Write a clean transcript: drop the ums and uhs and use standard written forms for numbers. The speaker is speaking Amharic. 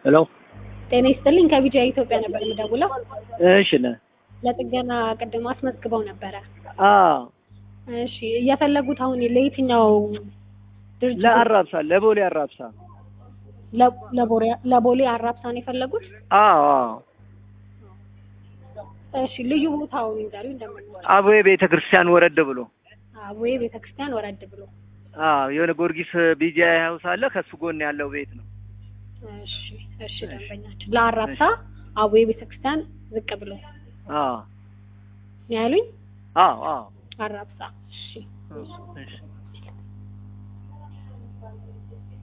ሄሎ ጤና ይስጥልኝ ከቢጃ ኢትዮጵያ ነበር የምደውለው። እሺ ነህ ለጥገና ቅድም አስመዝግበው ነበረ። አዎ እሺ እየፈለጉት አሁን ለየትኛው ድርጅት? ለአራብሳ ለቦሌ አራብሳ ለቦሌ አራብሳ ነው የፈለጉት? አዎ አዎ እሺ ልዩ ቦታውን ይዛሉ እንደምንወራ አቡዬ ቤተክርስቲያን ወረድ ብሎ አቡዬ ቤተክርስቲያን ወረድ ብሎ አዎ የሆነ ጊዮርጊስ ቢጃ ሃውስ አለ ከሱ ጎን ያለው ቤት ነው። እሺ እሺ ደንበኛችን ለአራብሳ አቡዬ ቤተክርስቲያን ዝቅ ብሎ አዎ ያሉኝ አዎ አዎ አራብሳ እሺ እሺ